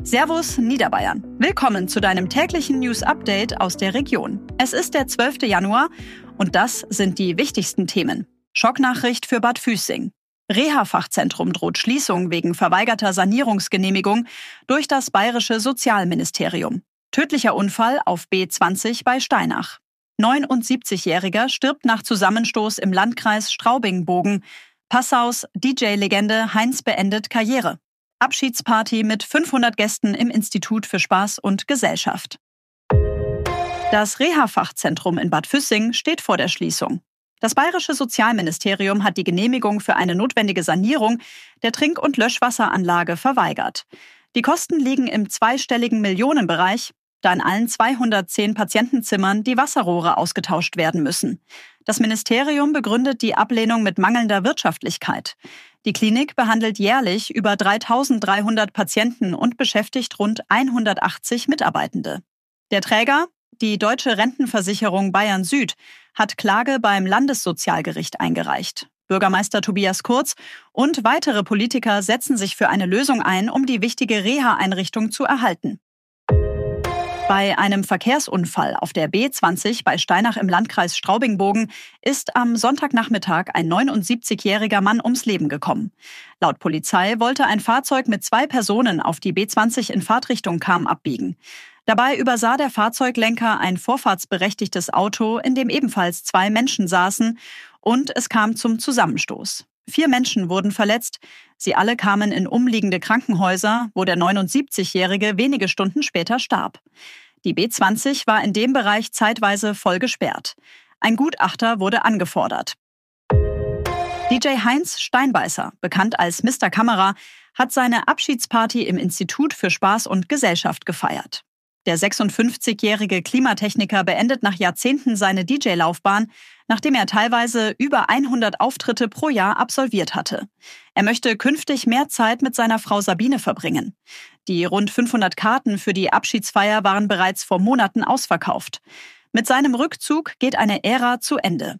Servus Niederbayern. Willkommen zu deinem täglichen News-Update aus der Region. Es ist der 12. Januar und das sind die wichtigsten Themen. Schocknachricht für Bad Füßing. Reha-Fachzentrum droht Schließung wegen verweigerter Sanierungsgenehmigung durch das bayerische Sozialministerium. Tödlicher Unfall auf B20 bei Steinach. 79-Jähriger stirbt nach Zusammenstoß im Landkreis Straubing-Bogen. Passaus DJ-Legende Heinz beendet Karriere. Abschiedsparty mit 500 Gästen im Institut für Spaß und Gesellschaft. Das Reha-Fachzentrum in Bad Füßing steht vor der Schließung. Das bayerische Sozialministerium hat die Genehmigung für eine notwendige Sanierung der Trink- und Löschwasseranlage verweigert. Die Kosten liegen im zweistelligen Millionenbereich, da in allen 210 Patientenzimmern die Wasserrohre ausgetauscht werden müssen. Das Ministerium begründet die Ablehnung mit mangelnder Wirtschaftlichkeit. Die Klinik behandelt jährlich über 3.300 Patienten und beschäftigt rund 180 Mitarbeitende. Der Träger, die Deutsche Rentenversicherung Bayern Süd, hat Klage beim Landessozialgericht eingereicht. Bürgermeister Tobias Kurz und weitere Politiker setzen sich für eine Lösung ein, um die wichtige Reha-Einrichtung zu erhalten. Bei einem Verkehrsunfall auf der B20 bei Steinach im Landkreis Straubing-Bogen ist am Sonntagnachmittag ein 79-jähriger Mann ums Leben gekommen. Laut Polizei wollte ein Fahrzeug mit 2 Personen auf die B20 in Fahrtrichtung Cham abbiegen. Dabei übersah der Fahrzeuglenker ein vorfahrtsberechtigtes Auto, in dem ebenfalls 2 Menschen saßen, und es kam zum Zusammenstoß. 4 Menschen wurden verletzt. Sie alle kamen in umliegende Krankenhäuser, wo der 79-Jährige wenige Stunden später starb. Die B20 war in dem Bereich zeitweise voll gesperrt. Ein Gutachter wurde angefordert. DJ Heinz Steinbeißer, bekannt als Mr. Kamera, hat seine Abschiedsparty im Institut für Spaß und Gesellschaft gefeiert. Der 56-jährige Klimatechniker beendet nach Jahrzehnten seine DJ-Laufbahn, nachdem er teilweise über 100 Auftritte pro Jahr absolviert hatte. Er möchte künftig mehr Zeit mit seiner Frau Sabine verbringen. Die rund 500 Karten für die Abschiedsfeier waren bereits vor Monaten ausverkauft. Mit seinem Rückzug geht eine Ära zu Ende.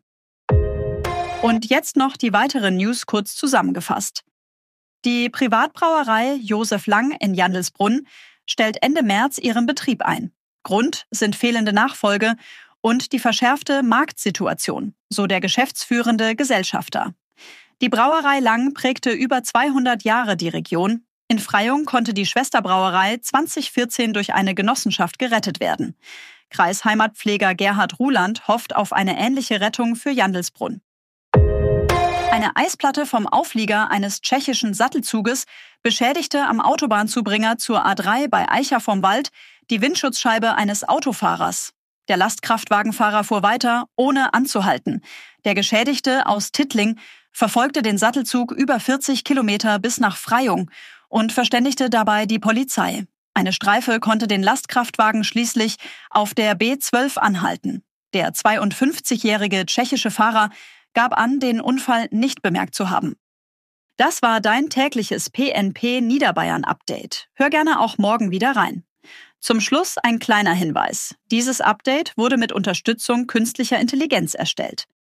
Und jetzt noch die weiteren News kurz zusammengefasst. Die Privatbrauerei Josef Lang in Jandelsbrunn stellt Ende März ihren Betrieb ein. Grund sind fehlende Nachfolge und die verschärfte Marktsituation, so der geschäftsführende Gesellschafter. Die Brauerei Lang prägte über 200 Jahre die Region. In Freyung konnte die Schwesterbrauerei 2014 durch eine Genossenschaft gerettet werden. Kreisheimatpfleger Gerhard Ruland hofft auf eine ähnliche Rettung für Jandelsbrunn. Eine Eisplatte vom Auflieger eines tschechischen Sattelzuges beschädigte am Autobahnzubringer zur A3 bei Aicha vom Wald die Windschutzscheibe eines Autofahrers. Der Lastkraftwagenfahrer fuhr weiter, ohne anzuhalten. Der Geschädigte aus Tittling verfolgte den Sattelzug über 40 Kilometer bis nach Freyung und verständigte dabei die Polizei. Eine Streife konnte den Lastkraftwagen schließlich auf der B12 anhalten. Der 52-jährige tschechische Fahrer gab an, den Unfall nicht bemerkt zu haben. Das war dein tägliches PNP Niederbayern Update. Hör gerne auch morgen wieder rein. Zum Schluss ein kleiner Hinweis. Dieses Update wurde mit Unterstützung künstlicher Intelligenz erstellt.